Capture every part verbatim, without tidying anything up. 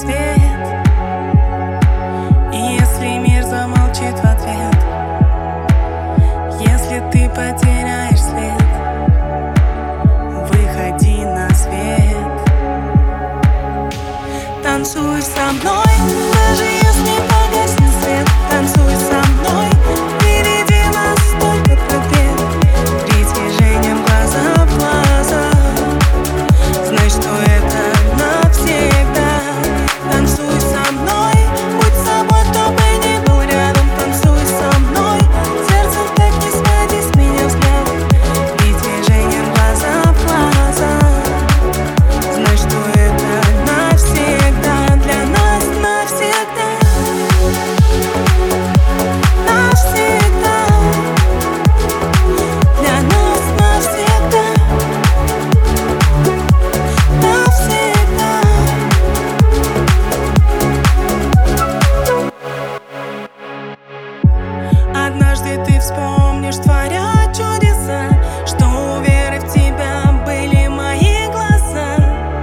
свет. И если мир замолчит в ответ, если ты потеряешь след, выходи на свет. Танцуй со мной, даже если погаснет свет. Танцуй со мной, впереди нас столько побед. Притяжением глаза в глаза, знай, что это навсегда. Танцуй со мной, будь собой, кто бы ни был рядом. Танцуй со мной, сердцем так не своди с меня взгляд. Притяжением глаза в глаза, знай, что это навсегда. Для нас навсегда, навсегда. Для нас навсегда, навсегда. Однажды ты вспомнишь, творя чудеса, что у веры в тебя были мои глаза,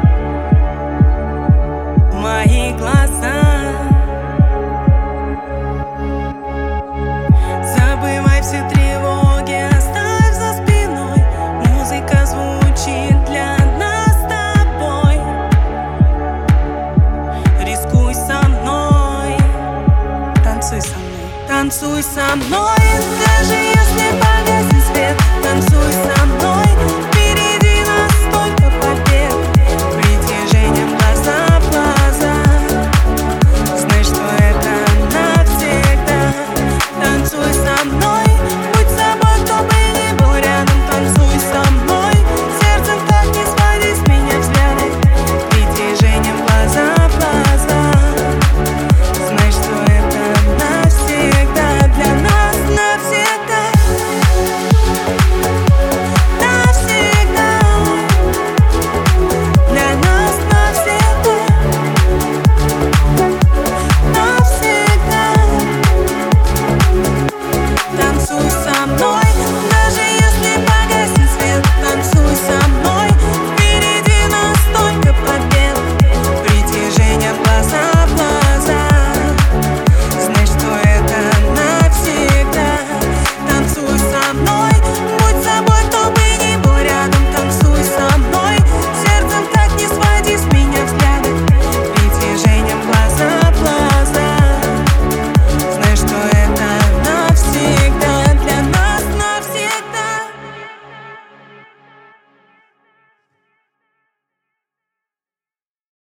мои глаза. Забывай все тревоги, оставь за спиной. Музыка звучит для нас с тобой. Рискуй со мной, танцуй со мной. Танцуй со мной, даже если погаснет свет. Танцуй со мной,